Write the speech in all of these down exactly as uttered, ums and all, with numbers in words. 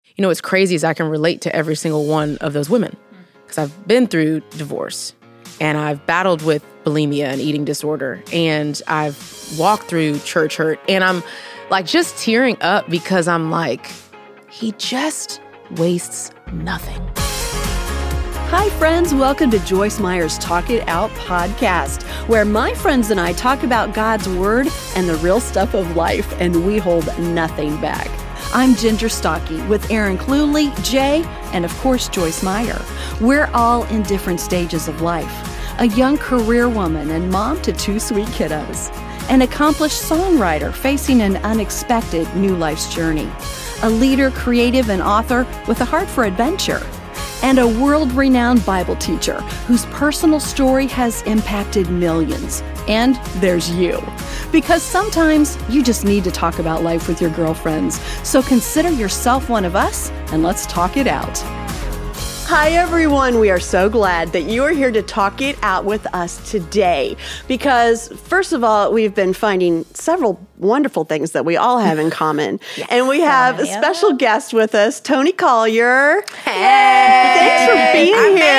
You know, what's crazy is I can relate to every single one of those women because I've been through divorce and I've battled with bulimia and eating disorder and I've walked through church hurt and I'm like just tearing up because I'm like, he just wastes nothing. Hi, friends. Welcome to Joyce Meyer's Talk It Out podcast, where my friends and I talk about God's Word and the real stuff of life, and we hold nothing back. I'm Ginger Stockey with Aaron Cluley, Jay, and of course, Joyce Meyer. We're all in different stages of life. A young career woman and mom to two sweet kiddos. An accomplished songwriter facing an unexpected new life's journey. A leader, creative, and author with a heart for adventure. And a world-renowned Bible teacher whose personal story has impacted millions. And there's you. Because sometimes you just need to talk about life with your girlfriends. So consider yourself one of us, and let's talk it out. Hi, everyone. We are so glad that you are here to talk it out with us today. Because, first of all, we've been finding several wonderful things that we all have in common. Yes. And we have a special guest with us, Toni Collier. Hey! Thanks for being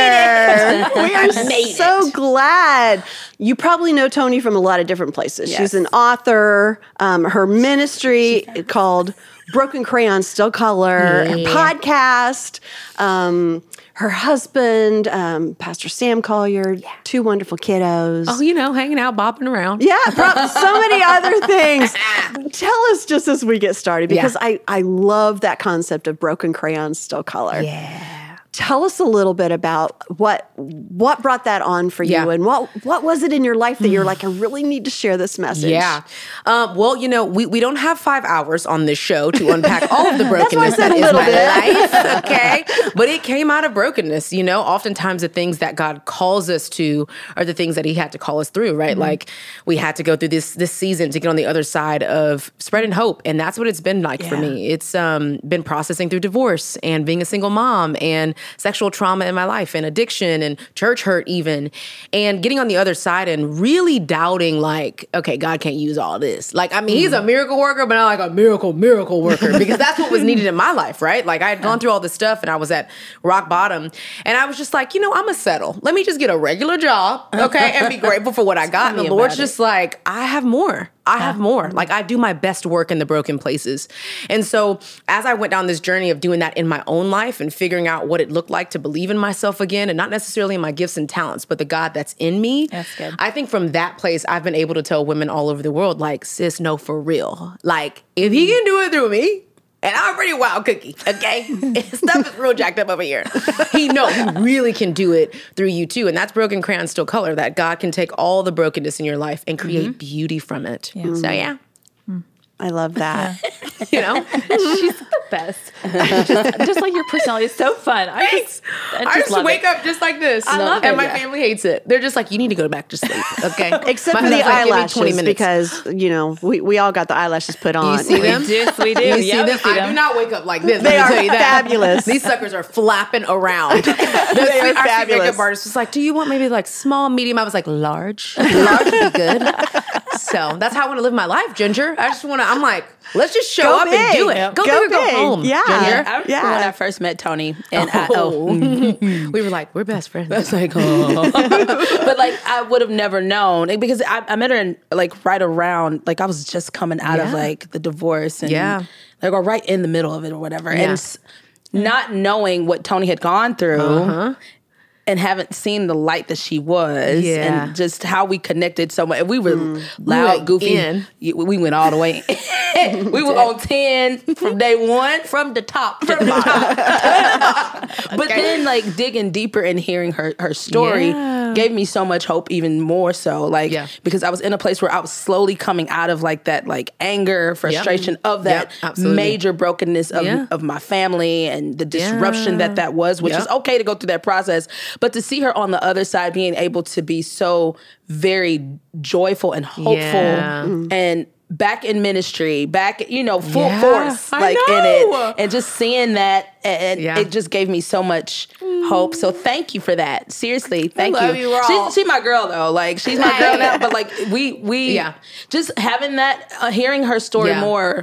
I here. We are so it. glad. You probably know Toni from a lot of different places. Yes. She's an author. Um, her ministry called Broken Crayon Still Color, yeah. Her podcast, um, her husband, um, Pastor Sam Collier, yeah. Two wonderful kiddos. Oh, you know, hanging out, bopping around. Yeah, so many other things. Tell us just as we get started, because yeah. I, I love that concept of Broken Crayon Still Color. Yeah. Tell us a little bit about what what brought that on for you, yeah. and what what was it in your life that you're like, I really need to share this message? Yeah. Um, well, you know, we, we don't have five hours on this show to unpack all of the brokenness that is my bit. life, okay? But it came out of brokenness, you know? Oftentimes the things that God calls us to are the things that he had to call us through, right? Mm-hmm. Like we had to go through this this season to get on the other side of spreading hope, and that's what it's been like yeah. for me. It's um, been processing through divorce and being a single mom and sexual trauma in my life and addiction and church hurt even, and getting on the other side and really doubting like, okay, God can't use all this. Like, I mean, he's a miracle worker, but not like a miracle, miracle worker, because that's what was needed in my life, right? Like I had gone through all this stuff and I was at rock bottom, and I was just like, you know, I'm gonna settle. Let me just get a regular job, okay, and be grateful for what I got. And the Lord's just like, I have more. I have more. Like I do my best work in the broken places. And so as I went down this journey of doing that in my own life and figuring out what it looked like to believe in myself again, and not necessarily in my gifts and talents, but the God that's in me, that's good. I think from that place, I've been able to tell women all over the world, like, sis, no, for real. Like, if he can do it through me, and I'm a pretty wild cookie, okay? Stuff is real jacked up over here. He knows he really can do it through you too. And that's Broken Crayon Still Color, that God can take all the brokenness in your life and create mm-hmm. beauty from it. Yeah. So yeah. I love that. You know, she's the best. just, just like your personality is so fun. I just, I just, I just wake it. up just like this. I love and it. my yeah. family hates it. They're just like, you need to go back to sleep, okay? Except for the eyelashes, because, you know, we, we all got the eyelashes put on. You see them? We do. We do. You yep. see them? See them? I do not wake up like this. They are tell you that. Fabulous. These suckers are flapping around. They are our fabulous. makeup artist was like, do you want maybe like small, medium? I was like, large. Large would be good. So that's how I want to live my life, Ginger. I just want to, I'm like, let's just show go up big. and do it. Go, go big or go home. Yeah. Ginger. I, yeah. When I first met Toni, and oh. I, oh. we were like, we're best friends. That's like, oh. But like, I would have never known, because I, I met her in like right around, like I was just coming out yeah. of like the divorce, and yeah. like or right in the middle of it or whatever, yeah. and not knowing what Toni had gone through. Uh-huh. And haven't seen the light that she was, yeah. and just how we connected so much. We were mm. loud, we were goofy. In. We went all the way. We were on ten from day one, from the top, from the top. But okay. then, like digging deeper and hearing her her story yeah. gave me so much hope, even more so. Like yeah. because I was in a place where I was slowly coming out of like that, like anger, frustration yep. of that yep, major brokenness of yeah. of my family and the disruption yeah. that that was, which yep. is okay to go through that process. But to see her on the other side, being able to be so very joyful and hopeful yeah. and back in ministry, back, you know, full yeah, force, like in it. And just seeing that, and yeah. it just gave me so much hope. So thank you for that. Seriously, thank I love you. you all. She's she my girl though. Like she's my girl now, but like we, we yeah. just having that, uh, hearing her story yeah. more,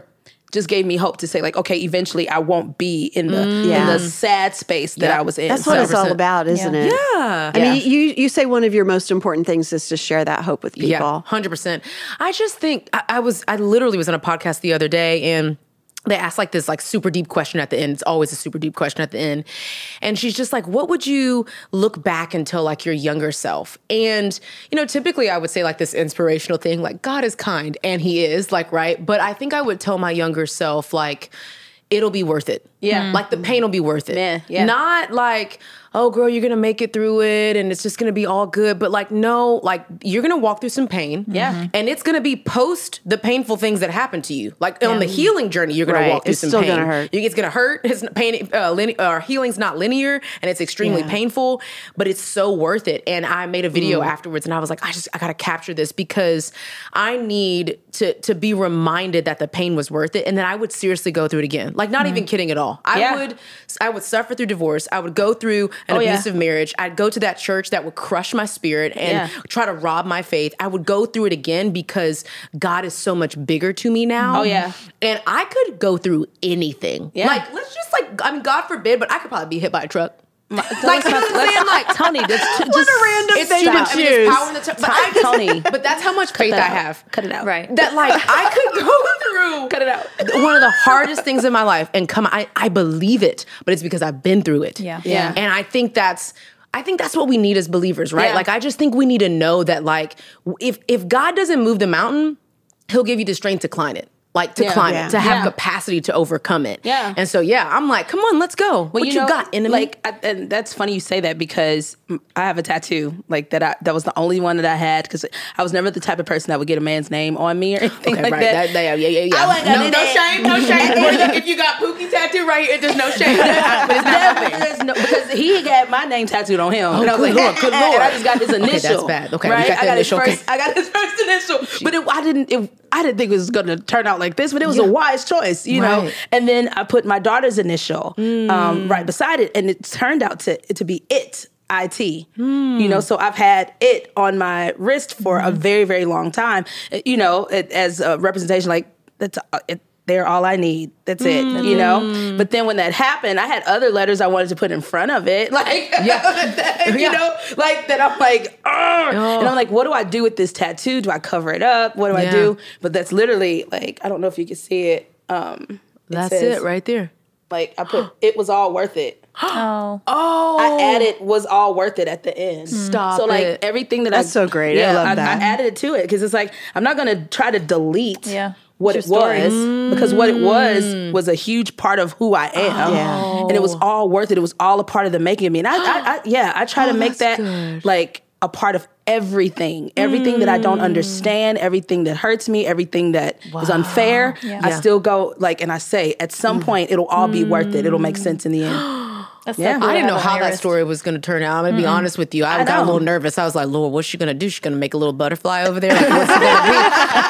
just gave me hope to say like, okay, eventually I won't be in the Mm. in Yeah. the sad space that Yeah. I was in. That's what So- it's all about, isn't Yeah. it? Yeah. I Yeah. mean, you you say one of your most important things is to share that hope with people. Yeah, one hundred percent. I just think I, I was I literally was on a podcast the other day, and they asked like this like super deep question at the end. It's always a super deep question at the end. And she's just like, what would you look back and tell like your younger self? And, you know, typically I would say like this inspirational thing, like God is kind, and he is, like, right? But I think I would tell my younger self, like, it'll be worth it. Yeah. Like the pain will be worth it. Yeah, yeah. Not like, oh girl, you're gonna make it through it and it's just gonna be all good. But like, no, like you're gonna walk through some pain. Yeah. Mhm. And it's gonna be post the painful things that happen to you. Like on the healing journey, you're gonna Right. walk through It's some still pain. gonna hurt. It's gonna hurt. It's pain uh, line- uh, healing's not linear and it's extremely Yeah. painful, but it's so worth it. And I made a video Mm. afterwards and I was like, I just I gotta capture this because I need to to be reminded that the pain was worth it and that I would seriously go through it again. Like not even kidding at all. I Yeah. would I would suffer through divorce. I would go through an Oh, yeah. abusive marriage. I'd go to that church that would crush my spirit and Yeah. try to rob my faith. I would go through it again because God is so much bigger to me now. Oh, yeah. And I could go through anything. Yeah. Like, let's just like, I mean, God forbid, but I could probably be hit by a truck. Like, Like, you know what I'm saying? Like, Tony, that's t- What just a random it's thing true. to I mean, choose. there's power in the tongue. But I just, Tony. but that's how much faith I that out. have. Cut it out. Right. That like I could go through Cut it out. one of the hardest things in my life and come I, I believe it, but it's because I've been through it. Yeah. Yeah. And I think that's I think that's what we need as believers, right? Yeah. Like I just think we need to know that like if if God doesn't move the mountain, he'll give you the strength to climb it. Like to Yeah. climb Yeah. it, to have Yeah. capacity to overcome it. Yeah. And so yeah, I'm like, come on, let's go. Well, what you, know, got, enemy? Like, I, and that's funny you say that because I have a tattoo like that. I, that was the only one that I had because I was never the type of person that would get a man's name on me or anything okay, like right. that. That, that- yeah, yeah, yeah. I wasn't gonna no, do no that. shame, no shame. Or the- if you got Pookie tattoo right here, there's no shame. But it's Never, never. there's no, because he got my name tattooed on him, and I was good like, Lord, good and I Lord. just got his Okay, initial. that's bad. Okay, we right? got the I got initial, his okay. first. I got his first initial, but it, I didn't. It, I didn't think it was going to turn out like this, but it was Yeah. a wise choice, you know. Right. And then I put my daughter's initial Mm. um, right beside it, and it turned out to to be it. I T, Mm. you know, so I've had it on my wrist for a very, very long time, you know, it, as a representation, like that's uh, it, they're all I need. That's it, you know. But then when that happened, I had other letters I wanted to put in front of it, like, that, you Yeah. know, like that. I'm like, "Argh." And I'm like, what do I do with this tattoo? Do I cover it up? What do I Yeah. do? But that's literally like, I don't know if you can see it. Um, That's says, it right there. Like I put, it was all worth it. Oh. Oh, I added was all worth it at the end. Stop So like it. everything that I That's so great. I Yeah, love that. I added it to it because it's like I'm not gonna try to delete Yeah. what It's it your story. was because what it was was a huge part of who I am. Yeah. And it was all worth it. It was all a part of the making of me. And I, I, I yeah, I try to make that that's good. like a part of everything, everything that I don't understand, everything that hurts me, everything that is unfair. Yeah. I Yeah. still go like, and I say at some point it'll all be worth it. It'll make sense in the end. That's Yeah. so cool I to didn't know have on how your that wrist. story was going to turn out. I'm going to be honest with you. I, I got a know. little nervous. I was like, Lord, what's she going to do? She's going to make a little butterfly over there? Like, what's it going to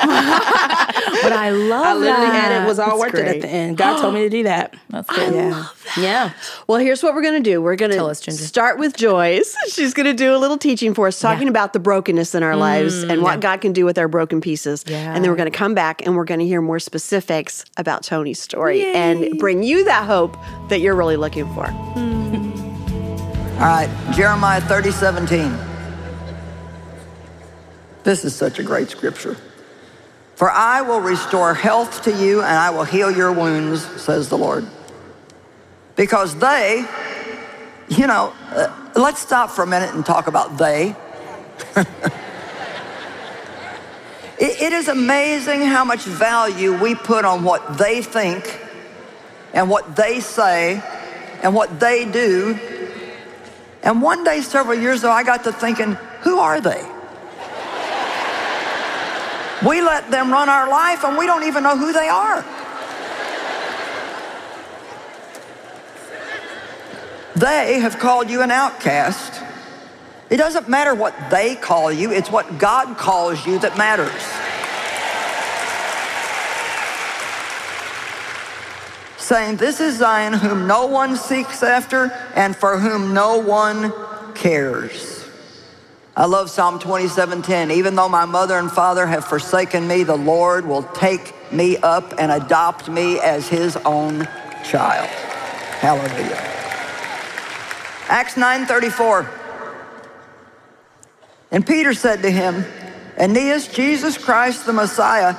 be? But I love I literally that. added was all That's worth it great. at the end. God told me to do that. That's good. Yeah. Yeah. Well, here's what we're going to do. We're going Tell to us, Ginger. start with Joyce. She's going to do a little teaching for us, talking Yeah. about the brokenness in our lives and what God can do with our broken pieces. Yeah. And then we're going to come back and we're going to hear more specifics about Tony's story and bring you that hope that you're really looking for. All right, Jeremiah thirty seventeen. This is such a great scripture. For I will restore health to you and I will heal your wounds, says the Lord. Because they, you know, uh, let's stop for a minute and talk about they. it, it is amazing how much value we put on what they think and what they say and what they do. And one day, several years ago, I got to thinking, who are they? We let them run our life and we don't even know who they are. They have called you an outcast. It doesn't matter what they call you, it's what God calls you that matters. Saying, this is Zion whom no one seeks after and for whom no one cares. I love Psalm twenty-seven ten. Even though my mother and father have forsaken me, the Lord will take me up and adopt me as his own child. Hallelujah. Acts nine thirty-four. And Peter said to him, Aeneas, Jesus Christ the Messiah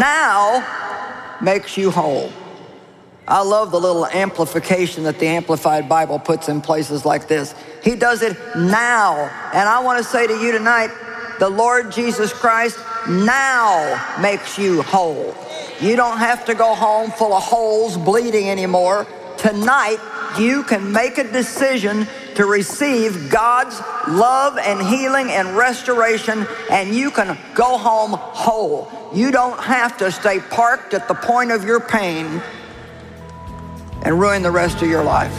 now makes you whole. I love the little amplification that the Amplified Bible puts in places like this. He does it now. And I want to say to you tonight, the Lord Jesus Christ now makes you whole. You don't have to go home full of holes bleeding anymore. Tonight, you can make a decision to receive God's love and healing and restoration, and you can go home whole. You don't have to stay parked at the point of your pain and ruin the rest of your life.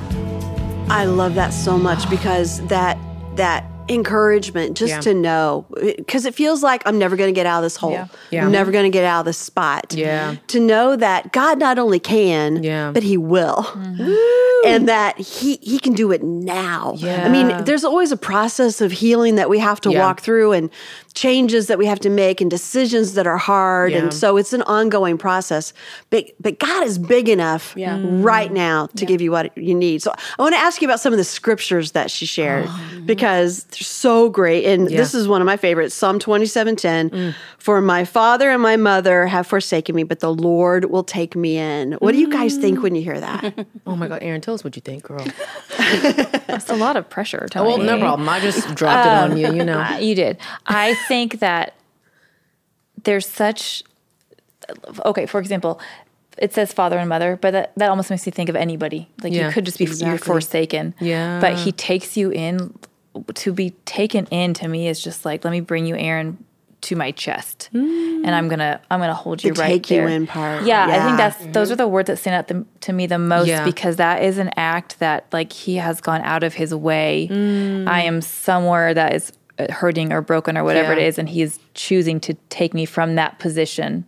I love that so much, because that that encouragement just Yeah. to know, because it feels like I'm never going to get out of this hole. Yeah. Yeah. I'm never going to get out of this spot. Yeah. To know that God not only can, Yeah. but he will. And that he he can do it now. Yeah. I mean, there's always a process of healing that we have to Yeah. walk through, and changes that we have to make, and decisions that are hard. Yeah. And so it's an ongoing process. But but God is big enough Yeah. right now to give you what you need. So I want to ask you about some of the scriptures that she shared, because they're so great. And Yeah. this is one of my favorites, Psalm twenty-seven ten. For my father and my mother have forsaken me, but the Lord will take me in. What do you guys think when you hear that? Oh my God, Erin, tell us what you think, girl. That's a lot of pressure, Tony. Well, no problem. I just dropped it on you, you know. Uh, you did. I think that there's such, okay, for example, it says father and mother, but that, that almost makes me think of anybody. Like Yeah, you could just be exactly. you're forsaken. Yeah. But he takes you in. To be taken in to me is just like, let me bring you, Aaron, to my chest, and I'm gonna I'm gonna hold you The right take you there. in part. Yeah, I Yeah. think that's those are the words that stand out the, to me the most, Yeah. because that is an act that like he has gone out of his way. I am somewhere that is hurting or broken or whatever Yeah. it is, and he is choosing to take me from that position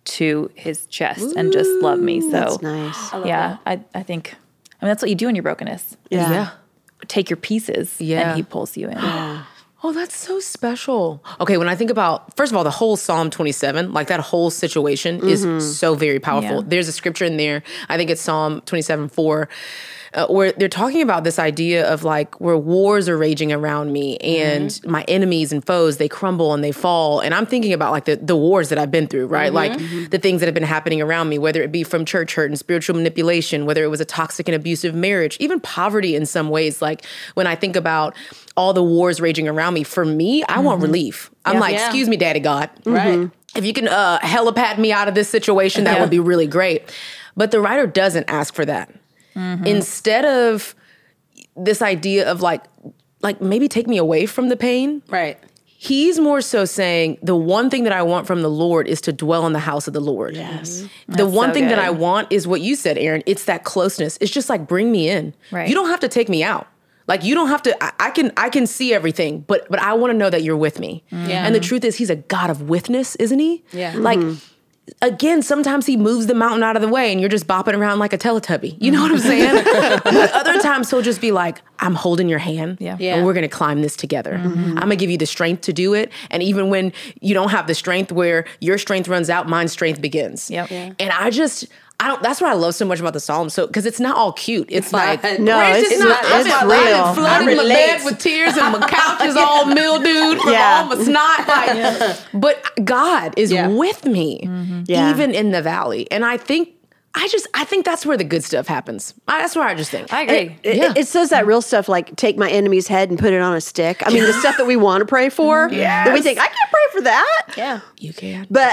to his chest and just love me. So That's nice. yeah, I I think I mean that's what you do in your brokenness. Yeah. Yeah. Take your pieces, Yeah. and he pulls you in. Oh, that's so special. Okay, when I think about, first of all, the whole Psalm twenty-seven, like that whole situation is so very powerful. Yeah. There's a scripture in there, I think it's Psalm twenty-seven four, uh, where they're talking about this idea of like where wars are raging around me and my enemies and foes, they crumble and they fall. And I'm thinking about like the, the wars that I've been through, right? Like the things that have been happening around me, whether it be from church hurt and spiritual manipulation, whether it was a toxic and abusive marriage, even poverty in some ways. Like when I think about all the wars raging around me, for me, I want relief. I'm Yeah. like, Yeah. excuse me, Daddy God. Right. If you can uh, helipad me out of this situation, that would be really great. But the writer doesn't ask for that. Instead of this idea of like, like maybe take me away from the pain, Right. he's more so saying the one thing that I want from the Lord is to dwell in the house of the Lord. Yes. The That's one so thing that good. I want is what you said, Aaron. It's that closeness. It's just like bring me in. Right. You don't have to take me out. Like you don't have to. I, I can. I can see everything, but but I want to know that you're with me. Yeah. And the truth is, he's a God of witness, isn't he? Yeah. Like. Again, sometimes he moves the mountain out of the way and you're just bopping around like a Teletubby. You know what I'm saying? But other times he'll just be like, I'm holding your hand Yeah. Yeah. and we're going to climb this together. I'm going to give you the strength to do it. And even when you don't have the strength where your strength runs out, my strength begins. Yep. Yeah. And I just, I don't, that's what I love so much about the Psalms. So, because it's not all cute. It's, like, not. No, Grace, it's not, not- I've it's been real. lying flooded I in my relate. bed with tears and my couch is all mildewed from Yeah. all my snot. Like, but God is Yeah. with me, Yeah. even in the valley. And I think, I just, I think that's where the good stuff happens. I, that's where I just think. I agree. It, Yeah. it says that real stuff like take my enemy's head and put it on a stick. I mean, the stuff that we want to pray for, that we think, I can't pray for that. Yeah. You can. But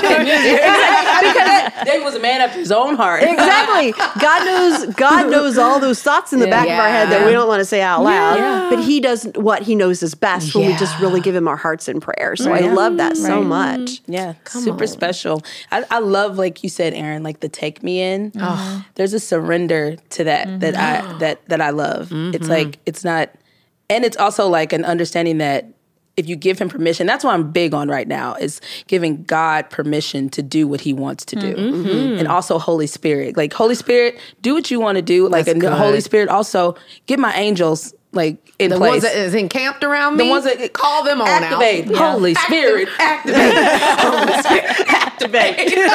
David was a man after his own heart. exactly, God knows. God knows all those thoughts in the back of our head that we don't want to say out loud. Yeah. But He does what He knows is best when we just Yeah. really give Him our hearts in prayer. So I Right. love that so Right. much. Yeah, super special. I, I love, like you said, Aaron, like the take me in. There's a surrender to that that I that that I love. It's like it's not, and it's also like an understanding that if you give him permission, that's what I'm big on right now, is giving God permission to do what he wants to do. And also Holy Spirit. Like, Holy Spirit, do what you want to do. Like, That's and the good. Holy Spirit also, give my angels like in The place. ones that is encamped around me. The ones that call them on activate. out. Holy Spirit, activate. Holy Spirit, activate.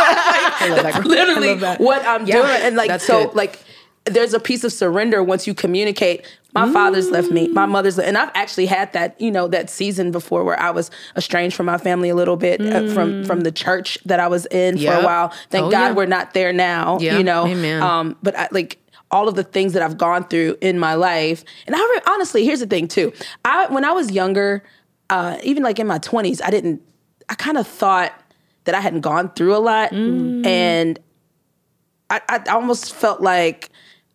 I love that. Literally I love that. what I'm Yeah, doing, and like that's so, good. like there's a piece of surrender once you communicate. My father's left me. My mother's, and I've actually had that, you know, that season before where I was estranged from my family a little bit uh, from from the church that I was in for Yep. a while. Thank Oh, God yeah. we're not there now. Yeah. You know, Amen. Um, but I, like all of the things that I've gone through in my life, and I re- honestly, here's the thing too. I when I was younger, uh, even like in my twenties, I didn't. I kind of thought that I hadn't gone through a lot, and I, I almost felt like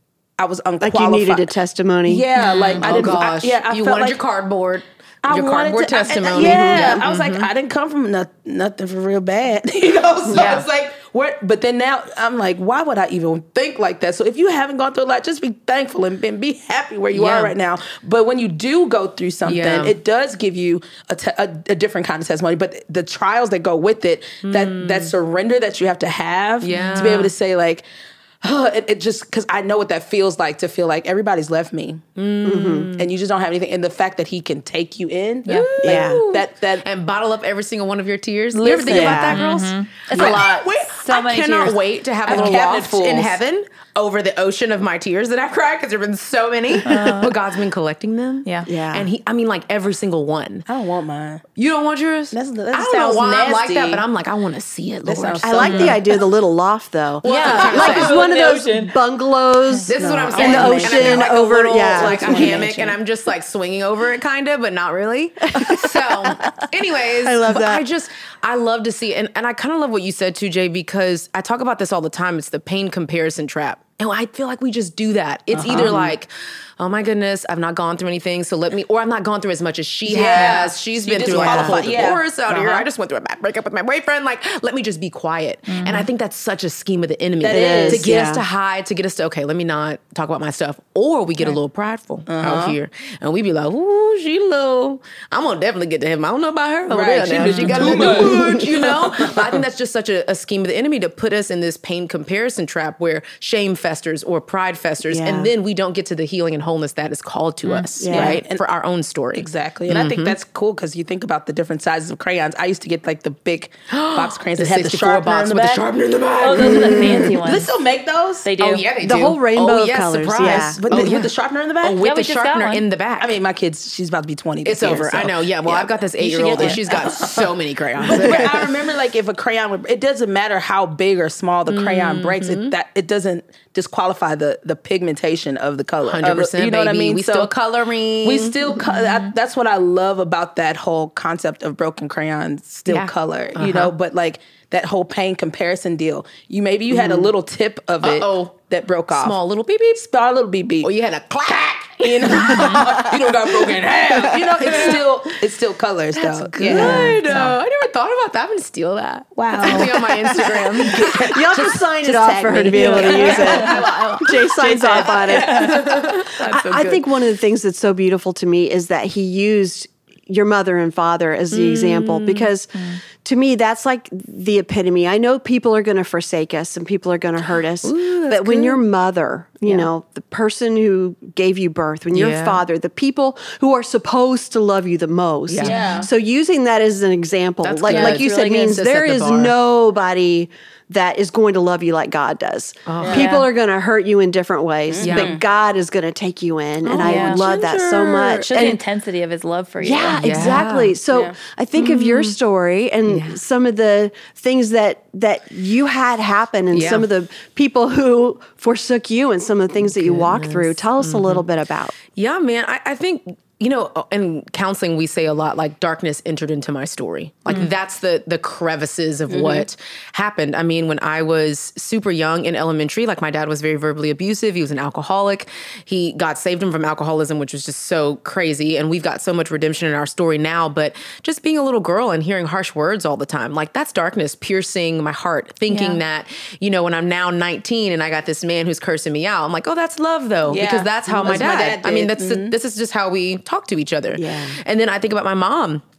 I was Like unqualified. you needed a testimony. Yeah, like I Oh didn't. gosh. I, yeah, I you felt wanted like your cardboard. I your wanted cardboard to- I- I- testimony. yeah, Mhm. I was like, I didn't come from no, nothing for real bad, you know. So Yeah. it's like, what? But then now I'm like, why would I even think like that? So if you haven't gone through a lot, just be thankful and, and be happy where you Yeah. are right now. But when you do go through something, Yeah. it does give you a, te- a, a different kind of testimony. But the trials that go with it, that that surrender that you have to have, Yeah. to be able to say like. Oh, it, it just because I know what that feels like to feel like everybody's left me, mm-hmm. and you just don't have anything. And the fact that he can take you in, Yeah. like, Yeah. that that And bottle up every single one of your tears. You ever think Listen. about that, girls? It's a lot. Wait, So I many cannot tears. wait to have a I have little cabinet loft fulls. in heaven over the ocean of my tears that I've cried because there've been so many. But God's been collecting them. Yeah. Yeah. And he, I mean, like every single one. I don't want mine. You don't want yours? That's- that I don't sounds know why I'm like nasty. that, but I'm like, I want to see it, That Lord. sounds I like the idea of the little loft though. Well, that's what I'm Like trying to it's say. one of In the those ocean. bungalows. This is what I'm No, saying. in the And I've got, ocean like, a over- little, yeah. like a That's what I hammock, mentioned. and I'm just like swinging over it, kind of, but not really. So, anyways, I love but that. I just I love to see, and and I kind of love what you said too, Jay, because I talk about this all the time. It's the pain comparison trap, and I feel like we just do that. It's Uh-huh. either like, oh my goodness, I've not gone through anything, so let me, or I've not gone through as much as she Yeah. has. She's You been through like a whole disqualify- yeah. divorce out here. Uh-huh. I just went through a bad breakup with my boyfriend. Like, let me just be quiet. And I think that's such a scheme of the enemy That to is, get yeah. us to hide, to get us to, okay, let me not talk about my stuff. Or we get a little prideful Uh-huh. out here. And we be like, ooh, she low. I'm going to definitely get to him. I don't know about her. Over Right, there she now. been She got a too little much. much, you know? But I think that's just such a, a scheme of the enemy to put us in this pain comparison trap where shame festers or pride festers. Yeah. And then we don't get to the healing and wholeness that is called to us, Yeah. right? And- For our own story. Exactly. And I think that's cool because you think about the different sizes of crayons. I used to get like the big box crayons The that had the sixty-four sharpener box in the with the back. sharpener in the back. Oh, those are the fancy ones. Do they still make those? They do. Oh, yeah, they The do. whole rainbow oh, of yes, colors, surprise. yeah. With, oh, the, yeah. with the sharpener in the back? Oh, with Yeah, we the just got sharpener one. in the back. I mean, my kids, she's about to be twenty. it's this year, over. so- I know. Yeah. Well, I've got this eight-year-old, get and one. she's got so many crayons. But, but I remember, like, if a crayon, would, it doesn't matter how big or small the crayon breaks. It that it doesn't disqualify the the pigmentation of the color. Hundred Of the- percent, You know what I baby. mean? We So still coloring. We still. Co- I, that's what I love about that whole concept of broken crayons still Yeah. color. You know, but like that whole pain comparison deal. You maybe you had a little tip of it Uh-oh. that broke off. small little beep beep. Small little beep beep. Or you had a clack. You know, you don't got broken in half. You know, it's still it's still colors though. Good. Yeah. Uh, I never thought about that. I'm gonna steal that. Wow. It's gonna be on my Instagram. You'll just sign it just off tag for her me. to be able to use it. Jay signs off on it. That's so I, I good. think one of the things that's so beautiful to me is that he used your mother and father as the example, because to me that's like the epitome. I know people are going to forsake us and people are going to hurt us, but when your mother, you know, the person who gave you birth, when your Yeah. father, the people who are supposed to love you the most. Yeah. Yeah. So using that as an example, That's like good. like you It's said, really good. means To set there the is bar. nobody that is going to love you like God does. People Yeah. are going to hurt you in different ways, Yeah. but God is going to take you in, and I yeah. love that so Ginger. much. Shows the And- intensity of his love for you. yeah, Yeah. exactly. So Yeah. I think of your story and some of the things that that you had happen, and Yeah. some of the people who forsook you, and some of the things that you walked through. Tell us a little bit about. Yeah, man. I, I think, you know, in counseling, we say a lot like darkness entered into my story. Like that's the the crevices of what happened. I mean, when I was super young in elementary, like my dad was very verbally abusive. He was an alcoholic. He God saved him from alcoholism, which was just so crazy. And we've got so much redemption in our story now. But just being a little girl and hearing harsh words all the time, like that's darkness piercing my heart, thinking Yeah. that, you know, when I'm now nineteen and I got this man who's cursing me out, I'm like, oh, that's love though. Yeah. Because that's how my That's what dad, my dad I mean, did. that's this is just how we talk to each other. Yeah. And then I think about my mom.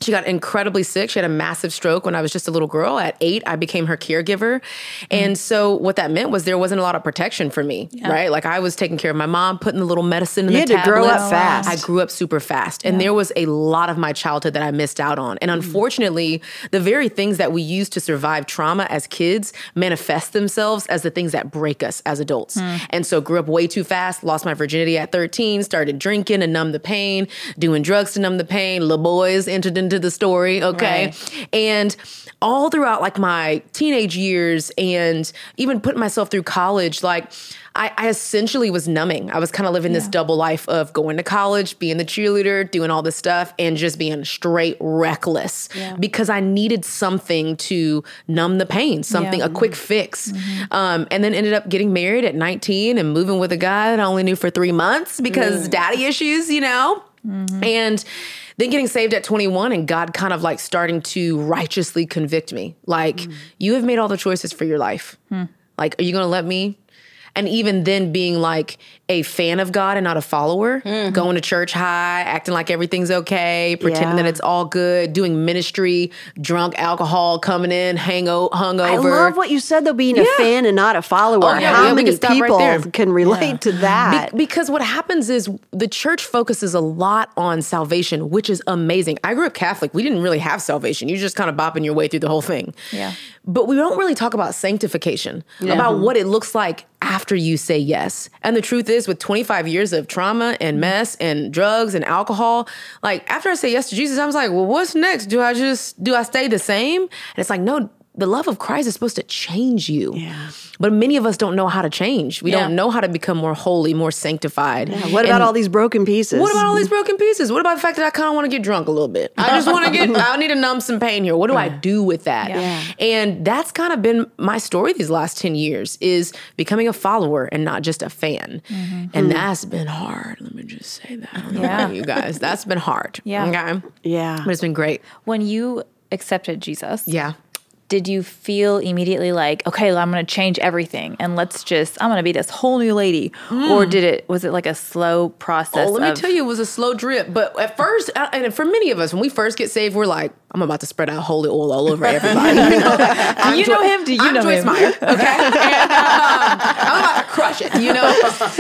She got incredibly sick. She had a massive stroke when I was just a little girl. At eight, I became her caregiver. And so what that meant was there wasn't a lot of protection for me, yeah. right? Like I was taking care of my mom, putting the little medicine in you the had to grow tablets. up fast. I grew up super fast. And yeah. there was a lot of my childhood that I missed out on. And unfortunately, mm. the very things that we use to survive trauma as kids manifest themselves as the things that break us as adults. Mm. And so grew up way too fast, lost my virginity at thirteen, started drinking to numb the pain, doing drugs to numb the pain. Little boys entered into the story, okay? Right. And all throughout like my teenage years and even putting myself through college, like I, I essentially was numbing. I was kind of living yeah. this double life of going to college, being the cheerleader, doing all this stuff, and just being straight reckless yeah. because I needed something to numb the pain, something, yeah. a quick fix. Mm-hmm. Um, and then ended up getting married at nineteen and moving with a guy that I only knew for three months because mm. daddy issues, you know? Mm-hmm. And then getting saved at twenty-one and God kind of like starting to righteously convict me. Like, mm. you have made all the choices for your life. Mm. Like, are you going to let me? And even then being like a fan of God and not a follower, mm-hmm. going to church high, acting like everything's okay, pretending yeah. that it's all good, doing ministry, drunk alcohol coming in, hang o- hungover. I love what you said though, being yeah. a fan and not a follower. Oh, yeah, How yeah, many can people right can relate yeah. to that? Be- because what happens is the church focuses a lot on salvation, which is amazing. I grew up Catholic. We didn't really have salvation. You're just kind of bopping your way through the whole thing. Yeah. But we don't really talk about sanctification, yeah. about what it looks like after you say yes. And the truth is, with twenty-five years of trauma and mess and drugs and alcohol, like after I say yes to Jesus, I was like, well, what's next? Do I just, do I stay the same? And it's like, no, the love of Christ is supposed to change you. Yeah. But many of us don't know how to change. We yeah. don't know how to become more holy, more sanctified. Yeah. What about and all these broken pieces? What about all these broken pieces? What about the fact that I kind of want to get drunk a little bit? I just want to get, I need to numb some pain here. What do I do with that? Yeah. And that's kind of been my story these last ten years is becoming a follower and not just a fan. Mm-hmm. And that's been hard. Let me just say that. I don't know yeah. about you guys. That's been hard. Yeah. Okay? Yeah. But it's been great. When you accepted Jesus. Yeah. Did you feel immediately like, okay, well, I'm going to change everything and let's just, I'm going to be this whole new lady? Mm. Or did it, was it like a slow process? Oh, let of, me tell you, it was a slow drip. But at first, and for many of us, when we first get saved, we're like, I'm about to spread out holy oil all over everybody. You know, like, do you jo- know him? Do you I'm know Joyce him? Meyer, okay? And, um, I'm about to crush it, you know?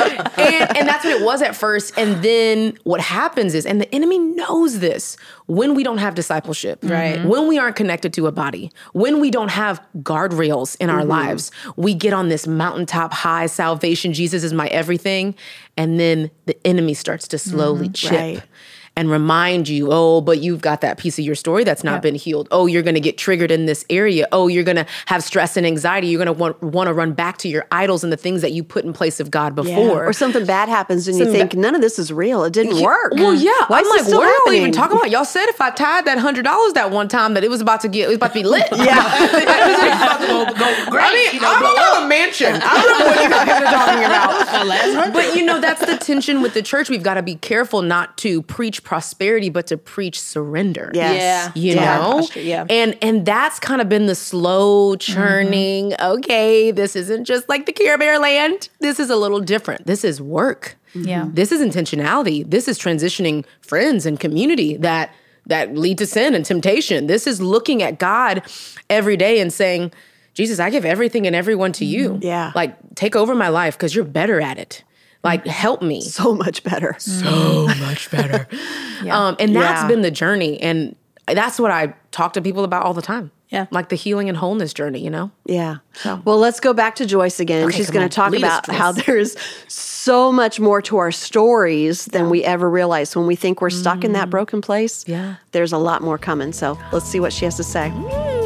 and, and that's what it was at first. And then what happens is, and the enemy knows this, when we don't have discipleship, right? When we aren't connected to a body, when we don't have guardrails in our mm-hmm. lives, we get on this mountaintop high salvation, Jesus is my everything, and then the enemy starts to slowly mm-hmm. chip. Right. And remind you, oh, but you've got that piece of your story that's not yep. been healed. Oh, you're going to get triggered in this area. Oh, you're going to have stress and anxiety. You're going to want, want to run back to your idols and the things that you put in place of God before. Yeah. Or something bad happens and something you think, ba- none of this is real. It didn't yeah. work. Well, yeah. Why I'm is like, this still what are happening? we even talking about? Y'all said if I tied that one hundred dollars that one time that it was about to get, it was about to be lit. Yeah. It was about to go, go great. I mean, you know, I'm blow about up. a mansion. I don't know what you guys are talking about. My last hundred. But you know, that's the tension with the church. We've got to be careful not to preach prosperity, but to preach surrender. Yes. Yeah. You yeah. know? That's true, yeah. And and that's kind of been the slow churning, mm-hmm. okay, this isn't just like the Care Bear land. This is a little different. This is work. Yeah. This is intentionality. This is transitioning friends and community that that lead to sin and temptation. This is looking at God every day and saying, Jesus, I give everything and everyone to you. Yeah. Like, take over my life because you're better at it. Like, help me. So much better. So much better. Yeah. Um, and that's Yeah. been the journey. And that's what I talk to people about all the time. Yeah. Like the healing and wholeness journey, you know? Yeah. Well, let's go back to Joyce again. Okay, She's come going on. to talk Lead us, about Joyce. how there's so much more to our stories than we ever realize. When we think we're stuck in that broken place, Yeah. there's a lot more coming. So let's see what she has to say.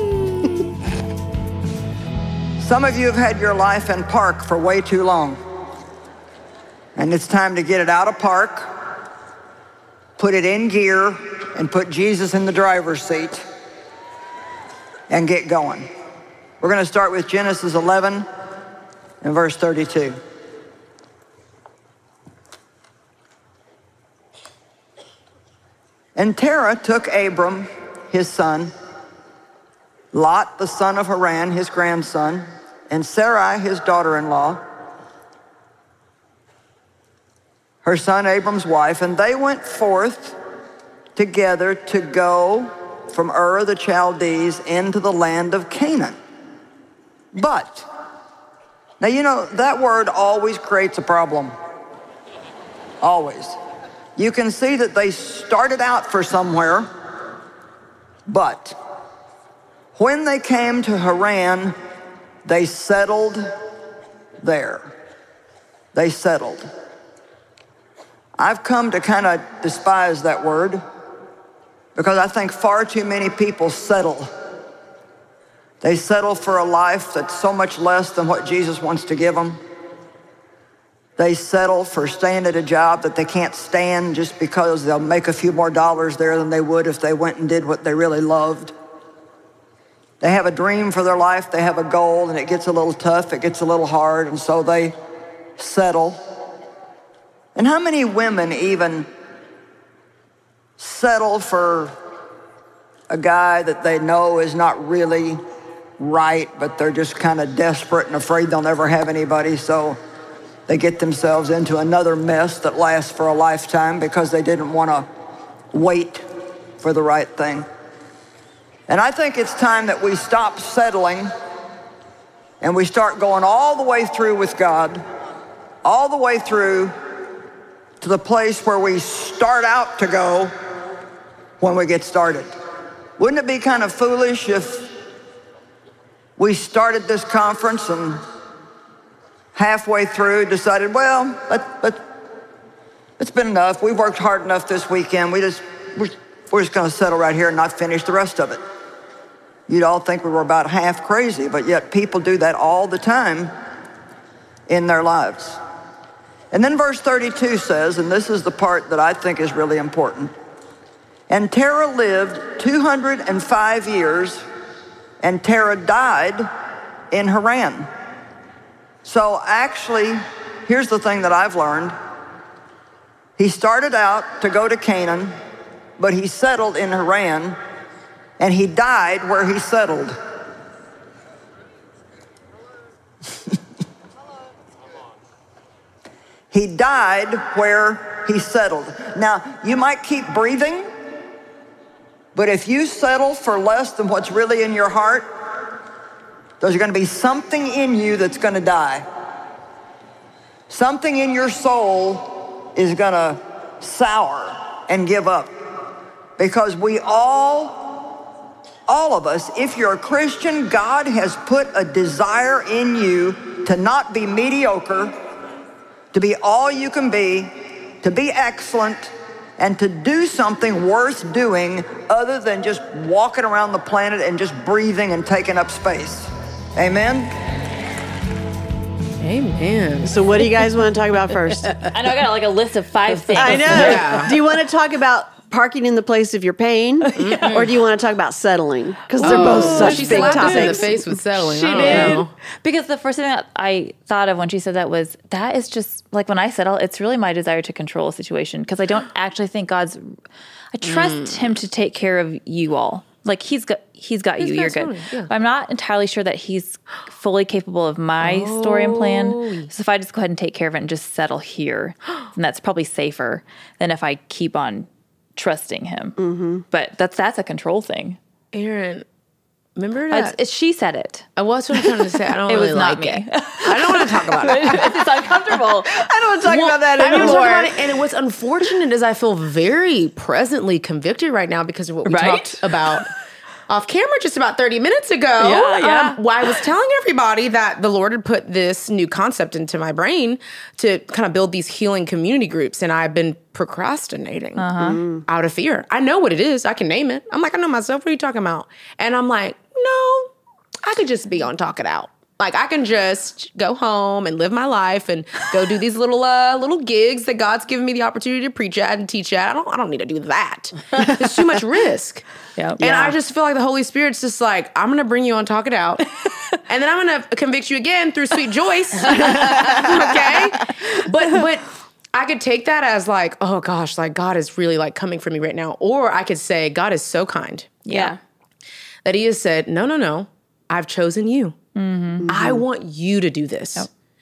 Some of you have had your life in park for way too long. And it's time to get it out of park, put it in gear, and put Jesus in the driver's seat and get going. We're going to start with Genesis eleven and verse thirty-two. And Terah took Abram, his son, Lot, the son of Haran, his grandson, and Sarai, his daughter-in-law, her son Abram's wife, and they went forth together to go from Ur of the Chaldees into the land of Canaan. But, now you know, that word always creates a problem. Always. You can see that they started out for somewhere, but when they came to Haran, they settled there. They settled. I've come to kind of despise that word because I think far too many people settle. They settle for a life that's so much less than what Jesus wants to give them. They settle for staying at a job that they can't stand just because they'll make a few more dollars there than they would if they went and did what they really loved. They have a dream for their life, they have a goal, and it gets a little tough, it gets a little hard, and so they settle. And how many women even settle for a guy that they know is not really right, but they're just kind of desperate and afraid they'll never have anybody, so they get themselves into another mess that lasts for a lifetime because they didn't want to wait for the right thing. And I think it's time that we stop settling and we start going all the way through with God, all the way through to the place where we start out to go when we get started. Wouldn't it be kind of foolish if we started this conference and halfway through decided, well, let, let, it's been enough. We've worked hard enough this weekend. We just, we're, we're just going to settle right here and not finish the rest of it. You'd all think we were about half crazy, but yet people do that all the time in their lives. And then verse thirty-two says, and this is the part that I think is really important, and Terah lived two hundred five years, and Terah died in Haran. So actually, here's the thing that I've learned. He started out to go to Canaan, but he settled in Haran, and he died where he settled. He died where he settled. Now, you might keep breathing, but if you settle for less than what's really in your heart, there's going to be something in you that's going to die. Something in your soul is going to sour and give up. Because we all, all of us, if you're a Christian, God has put a desire in you to not be mediocre, to be all you can be, to be excellent, and to do something worth doing other than just walking around the planet and just breathing and taking up space. Amen? Amen. So what do you guys want to talk about first? I know I got like a list of five things. I know. Yeah. Do you want to talk about parking in the place of your pain, yeah. or do you want to talk about settling? Because they're both Oh, such she big slapped us topics. in the face with settling. She I don't did. know. Because the first thing that I thought of when she said that was, that is just, like when I settle, it's really my desire to control a situation. Because I don't actually think God's, I trust mm. him to take care of you all. Like he's got, he's got he's you, you're good. Yeah. But I'm not entirely sure that he's fully capable of my oh. story and plan. So if I just go ahead and take care of it and just settle here, then that's probably safer than if I keep on trusting him. Mm-hmm. But that's that's a control thing. Aaron, remember that? It's, it's, she said it. I was trying to say, I don't it really was like not me. it. I don't want to talk about it. It's uncomfortable. I don't want to talk well, about that I anymore. don't talk about it. And what's unfortunate is I feel very presently convicted right now because of what we right? talked about off camera just about thirty minutes ago. Yeah, yeah. Um, well, I was telling everybody that the Lord had put this new concept into my brain to kind of build these healing community groups. And I've been procrastinating uh-huh. mm. out of fear. I know what it is. I can name it. I'm like, I know myself. What are you talking about? And I'm like, no, I could just be on Talk It Out. Like I can just go home and live my life and go do these little uh, little gigs that God's given me the opportunity to preach at and teach at. I don't I don't need to do that. It's too much risk. Yep. And Yeah. I just feel like the Holy Spirit's just like, I'm going to bring you on Talk It Out. And then I'm going to convict you again through Sweet Joyce. Okay? But but I could take that as like, oh gosh, like God is really like coming for me right now. Or I could say, God is so kind. Yeah. That he has said, no, no, no, I've chosen you. Mm-hmm. I want you to do this. Yep.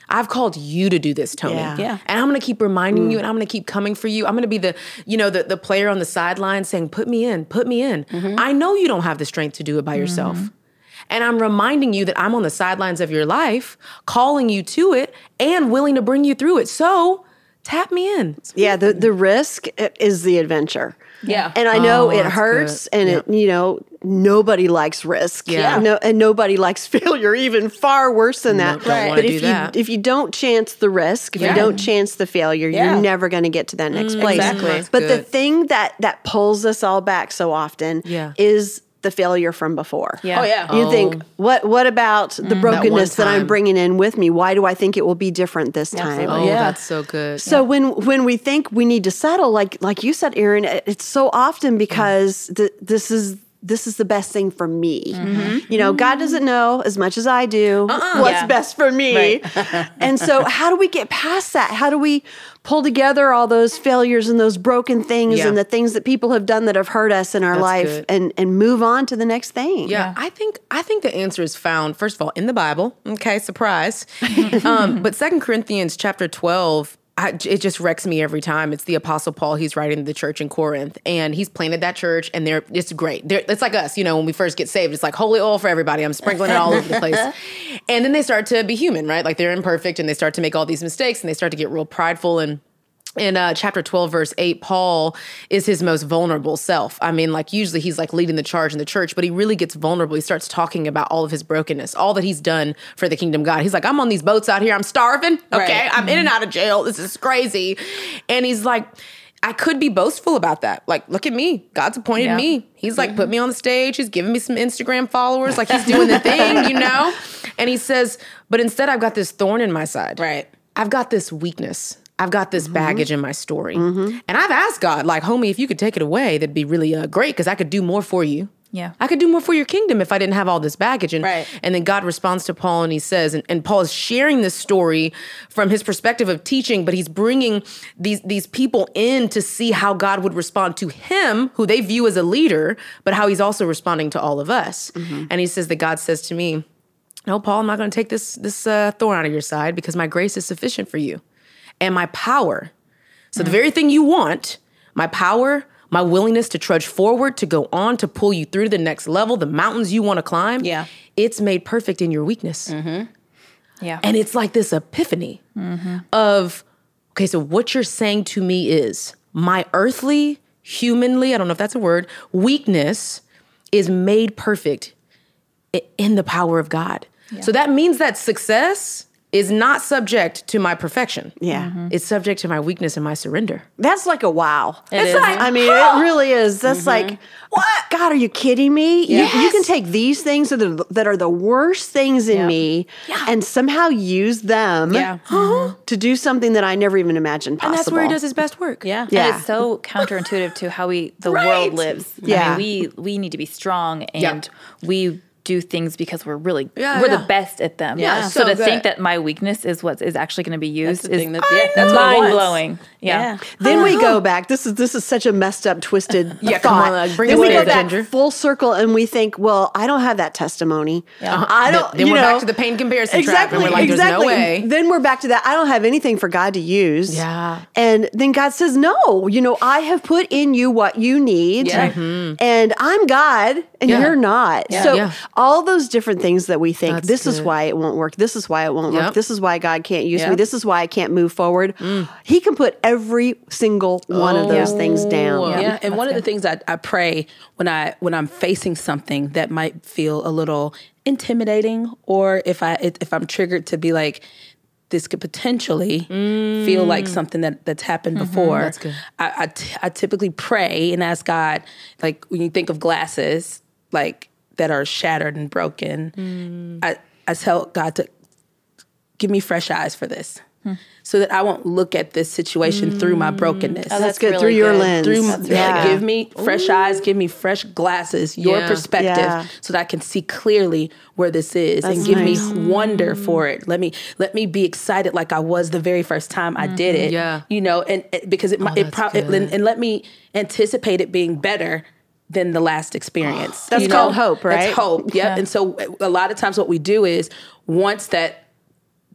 I've called you to do this, Tony. Yeah. Yeah. And I'm going to keep reminding you, and I'm going to keep coming for you. I'm going to be the, you know, the, the player on the sideline saying, put me in, put me in. Mm-hmm. I know you don't have the strength to do it by yourself. Mm-hmm. And I'm reminding you that I'm on the sidelines of your life, calling you to it and willing to bring you through it. So tap me in. Yeah, the, the risk is the adventure. Yeah. And I know Oh, it that's hurts good. and Yep. it, you know, nobody likes risk. Yeah. No, and nobody likes failure, even far worse than that. don't wanna But do if you that. if you don't chance the risk, if Yeah. you don't chance the failure, Yeah. you're never going to get to that next place. exactly. That's But the good. thing that that pulls us all back so often Yeah. is the failure from before. Yeah. Oh, yeah. You Oh. think, what what about the brokenness that, I'm time. bringing in with me? Why do I think it will be different this time? Absolutely. Oh, Yeah. that's so good. So when when we think we need to settle, like like you said, Erin, it- it's so often because th- this is this is the best thing for me. Mm-hmm. You know, God doesn't know as much as I do Uh-uh. what's Yeah. best for me. And so how do we get past that? How do we pull together all those failures and those broken things Yeah. and the things that people have done that have hurt us in our That's life good. and and move on to the next thing? Yeah, I think I think the answer is found first of all in the Bible. Okay, surprise. um, but Second Corinthians chapter twelve, I, it just wrecks me every time. It's the Apostle Paul. He's writing to the church in Corinth, and he's planted that church, and they're it's great. They're, it's like us, you know, when we first get saved, it's like holy oil for everybody. I'm sprinkling it all over the place, and then they start to be human, right? Like they're imperfect, and they start to make all these mistakes, and they start to get real prideful and. In uh, chapter twelve, verse eight, Paul is his most vulnerable self. I mean, like usually he's like leading the charge in the church, but he really gets vulnerable. He starts talking about all of his brokenness, all that he's done for the kingdom of God. He's like, I'm on these boats out here. I'm starving. Okay. Right. I'm in and out of jail. This is crazy. And he's like, I could be boastful about that. Like, look at me. God's appointed Yeah. me. He's like, put me on the stage. He's giving me some Instagram followers. Like he's doing the thing, you know? And he says, but instead I've got this thorn in my side. Right. I've got this weakness. I've got this baggage in my story. And I've asked God, like, homie, if you could take it away, that'd be really uh, great because I could do more for you. Yeah. I could do more for your kingdom if I didn't have all this baggage. And, Right. and then God responds to Paul and he says, and, and Paul is sharing this story from his perspective of teaching, but he's bringing these, these people in to see how God would respond to him, who they view as a leader, but how he's also responding to all of us. And he says that God says to me, no, Paul, I'm not going to take this, this uh, thorn out of your side because my grace is sufficient for you. And my power, so the very thing you want, my power, my willingness to trudge forward, to go on, to pull you through to the next level, the mountains you want to climb, Yeah. it's made perfect in your weakness. Yeah. And it's like this epiphany of, okay, so what you're saying to me is my earthly, humanly, I don't know if that's a word, weakness is made perfect i- in the power of God. So that means that success is not subject to my perfection. Yeah. Mhm. It's subject to my weakness and my surrender. That's like a wow. It it's is. like, I mean, it really is. That's like, what? God, are you kidding me? You, you can Yes. take these things that are, that are the worst things in Yeah. me and somehow use them Yeah. to do something that I never even imagined possible. And that's where he does his best work. Yeah. Yeah. And it's so counterintuitive to how we the Right. world lives. Yeah. I mean, we we need to be strong and Yep. we do things because we're really Yeah, we're yeah. the best at them. Yeah, So, so to good. think that my weakness is what is actually going to be used That's the is thing that- yeah, that's what it mind wants. blowing. Yeah. Yeah. Then we go back. This is this is such a messed up, twisted Yeah, thought. come on, like, bring then us we there, go back Ginger. full circle, and we think, well, I don't have that testimony. Uh-huh. I don't. Then you we're know, back to the pain comparison trap, exactly, and we're like, there's no exactly. way. Then we're back to that. I don't have anything for God to use. Yeah. And then God says, no. You know, I have put in you what you need, Yeah. and I'm God, and Yeah. you're not. Yeah. So Yeah. all those different things that we think, That's this is good. why it won't work. This is why it won't work. Yep. This is why God can't use Yeah. me. This is why I can't move forward. He can put every single one of those things down. Yeah, Yeah, and one of the things I, I pray when I when I'm facing something that might feel a little intimidating, or if I if I'm triggered to be like, this could potentially feel like something that that's happened before. That's good. I I, t- I typically pray and ask God, like when you think of glasses, like that are shattered and broken, I I tell God to give me fresh eyes for this. So that I won't look at this situation through my brokenness. That's, That's good. really Through your good. lens. Through, That's yeah, really good. give me fresh eyes, give me fresh glasses, your Yeah. perspective, Yeah. so that I can see clearly where this is, That's and give nice. me wonder for it. Let me let me be excited like I was the very first time I did it. Yeah. you know, and, and because it, might it, that's pro- it good. and, and let me anticipate it being better than the last experience. That's you called know? hope, right? That's hope. Yep. Yeah. And so a lot of times what we do is once that that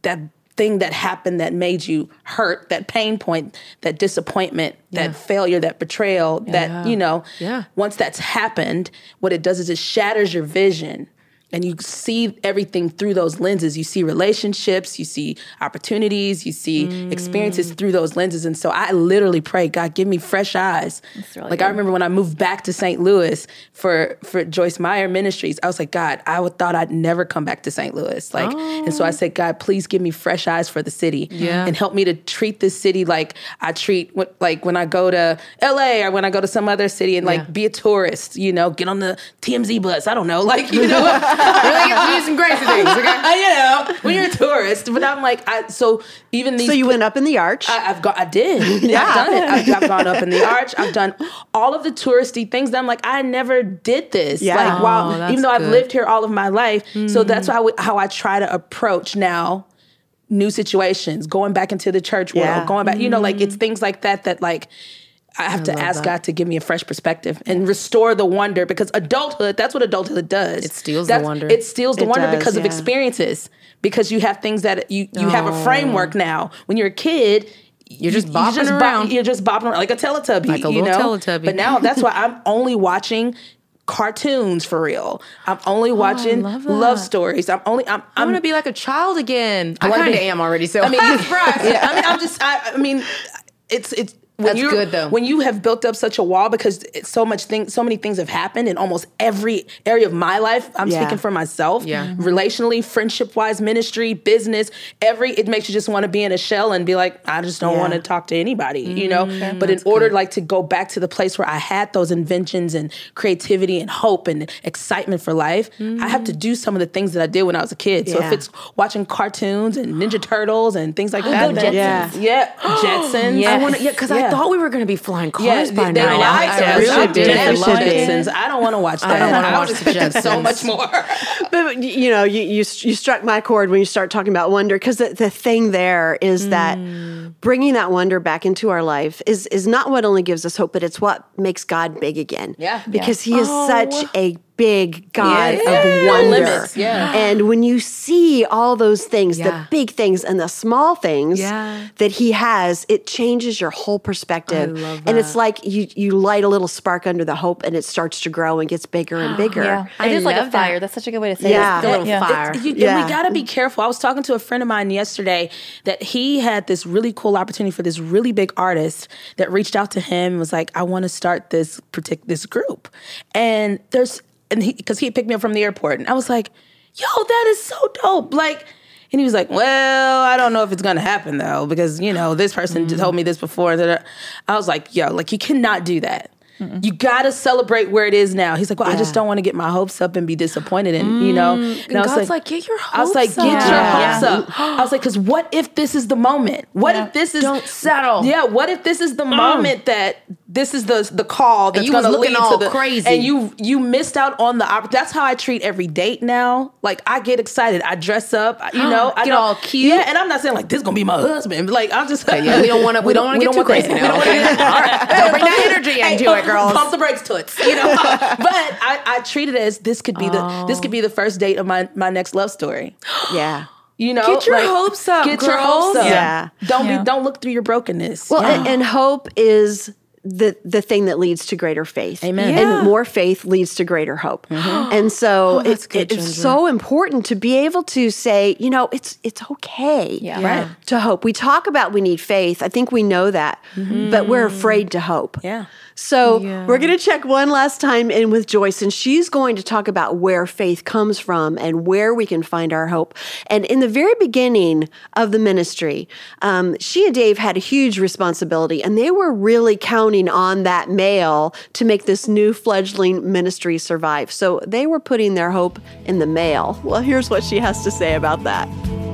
thing that happened that made you hurt, that pain point, that disappointment, Yeah. that failure, that betrayal, Yeah. that, you know, Yeah. once that's happened, what it does is it shatters your vision. And you see everything through those lenses. You see relationships, you see opportunities, you see mm. experiences through those lenses. And so I literally pray, God, give me fresh eyes. Really like good. I remember when I moved back to Saint Louis for, for Joyce Meyer Ministries, I was like, God, I would, thought I'd never come back to Saint Louis. Like, oh. And so I said, God, please give me fresh eyes for the city. Yeah. And help me to treat this city like I treat, like when I go to L A or when I go to some other city and like Yeah. be a tourist, you know, get on the T M Z bus. I don't know. Like, you know. Really get to do some crazy things, okay? you know, when you're a tourist. But I'm like, I so even these. So you went up in the arch. I, I've got. I did. Yeah. I've done it. I've, I've gone up in the arch. I've done all of the touristy things that I'm like, I never did this. Yeah. Like, Oh, wow. that's Even though I've good. lived here all of my life, so that's how I, how I try to approach now. New situations, going back into the church world, Yeah. going back. You know, like it's things like that that like. I have to love ask that. God to give me a fresh perspective and restore the wonder, because adulthood, that's what adulthood does. It steals the That's- wonder. It steals the It wonder does, because of yeah. experiences, because you have things that you, you have a Oh. framework now. When you're a kid, You're just you- bopping you bop- around. you're just bopping around like a Teletubby. Like a you little know? Teletubby. But now that's why I'm only watching cartoons for real. I'm only watching Oh, love that. love stories. I'm only, I'm, I'm I'm gonna be like a child again. I, wanna kind of be- am already. So I mean, I'm you- surprised. yeah, I mean, I'm just. I, I mean, it's it's. When That's you're- good, though. When you have built up such a wall, because it's so much thing, so many things have happened in almost every area of my life. I'm Yeah. speaking for myself. Yeah. Mhm. Relationally, friendship wise, ministry, business, every. It makes you just want to be in a shell and be like, I just don't Yeah. want to talk to anybody, you know. But in order, like, to go back to the place where I had those inventions and creativity and hope and excitement for life, I have to do some of the things that I did when I was a kid. So Yeah. if it's watching cartoons and Ninja Turtles and things like Oh, that, go then- Jetsons. yeah, Jetsons. Yes. I want to, yeah, because I Yeah. thought we were gonna be flying cars Yeah, by they now. lied to I us. really should be. did. They They love should be. Jetsons. I don't want to watch that. I don't wanna I watch would the expect so Jetsons. much more. But you know, you you, you struck my chord when you start talking about wonder, because the, the thing there is that bringing that wonder back into our life is is not what only gives us hope, but it's what makes God big again. Yeah. because He is such a big God Yeah. of No wonder. limits, yeah. And when you see all those things, the Yeah. big things and the small things Yeah. that He has, it changes your whole perspective. I love And it's that. like you you light a little spark under the hope, and it starts to grow and gets bigger and bigger. Yeah, I it is like a love that. fire. That's such a good way to say Yeah. it. The little Yeah. fire. You- Yeah. And we got to be careful. I was talking to a friend of mine yesterday that he had this really cool opportunity for this really big artist that reached out to him and was like, I want to start this partic- this group. And there's, and he, because he had picked me up from the airport. And I was like, yo, that is so dope. Like, and he was like, well, I don't know if it's going to happen though, because, you know, this person told me this before. That I was like, yo, like you cannot do that. You gotta celebrate where it is now. He's like, well, I just Yeah. don't want to get my hopes up and be disappointed in, you know. And, And I was God's like, get your I was like, hopes get your up. hopes up. I was like, because what if this is the moment? What if this is Don't settle. Yeah, what if this is the moment that this is the the call that's you was going to looking lead all to the crazy. and you you missed out on the opportunity. That's how I treat every date now. Like I get excited, I dress up, you know, I Get don't- all cute. Yeah, and I'm not saying like this is gonna be my husband. But like I'm just yeah, we don't wanna- we don't wanna get too crazy that. now, We don't okay? wanna- all right, Don't bring that energy into pump, it, girls. Pump the brakes to it, you know. But I, I treat it as this could be the this could be the first date of my my next love story. Yeah. You know, Get your hopes up, Get your hopes girls. up. Yeah. Don't Yeah. be. Don't look through your brokenness. Well, Yeah. and, and hope is the the thing that leads to greater faith. Amen. Yeah. And more faith leads to greater hope. And so Oh, that's it, good, it- it's Ginger. so important to be able to say, you know, it's it's okay Yeah. Right. to hope. We talk about we need faith. I think we know that, but we're afraid to hope. Yeah. So Yeah. we're going to check one last time in with Joyce, and she's going to talk about where faith comes from and where we can find our hope. And in the very beginning of the ministry, um, she and Dave had a huge responsibility, and they were really counting on that mail to make this new fledgling ministry survive. So they were putting their hope in the mail. Well, here's what she has to say about that.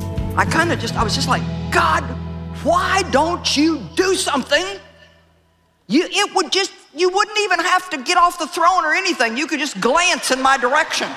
I kind of just, I was just like, God, why don't you do something? You, it would just, you wouldn't even have to get off the throne or anything. You could just glance in my direction.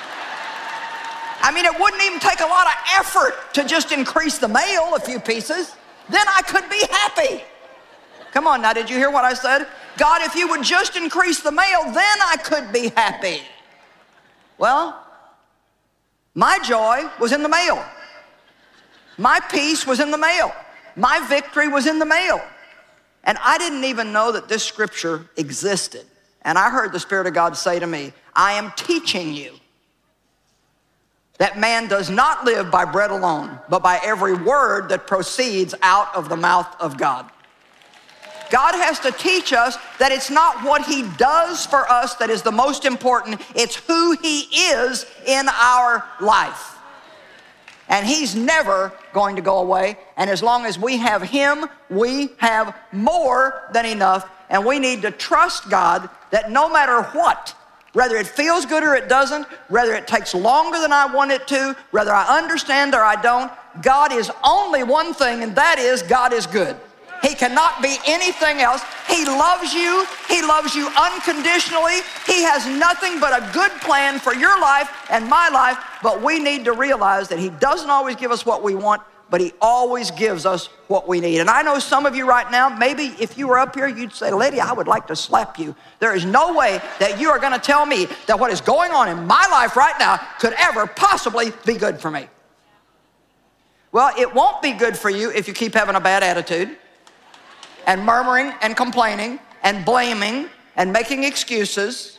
I mean, it wouldn't even take a lot of effort to just increase the mail a few pieces. Then I could be happy. Come on now, did you hear what I said? God, if you would just increase the mail, then I could be happy. Well, my joy was in the mail. My peace was in the mail. My victory was in the mail. And I didn't even know that this scripture existed. And I heard the Spirit of God say to me, I am teaching you that man does not live by bread alone, but by every word that proceeds out of the mouth of God. God has to teach us that it's not what he does for us that is the most important, it's who he is in our life. And he's never going to go away. And as long as we have him, we have more than enough. And we need to trust God that no matter what, whether it feels good or it doesn't, whether it takes longer than I want it to, whether I understand or I don't, God is only one thing, and that is God is good. He cannot be anything else. He loves you. He loves you unconditionally. He has nothing but a good plan for your life and my life, but we need to realize that he doesn't always give us what we want, but he always gives us what we need. And I know some of you right now, maybe if you were up here, you'd say, Lady, I would like to slap you. There is no way that you are going to tell me that what is going on in my life right now could ever possibly be good for me. Well, it won't be good for you if you keep having a bad attitude and murmuring and complaining and blaming and making excuses.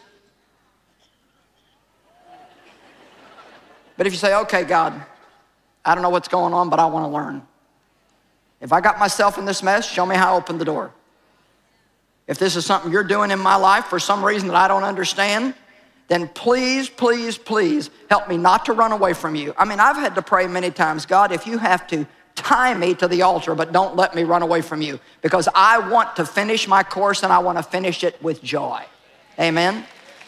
But if you say, okay, God, I don't know what's going on, but I want to learn. If I got myself in this mess, show me how I open the door. If this is something you're doing in my life for some reason that I don't understand, then please, please, please help me not to run away from you. I mean, I've had to pray many times, God, if you have to tie me to the altar, but don't let me run away from you, because I want to finish my course and I want to finish it with joy. Amen?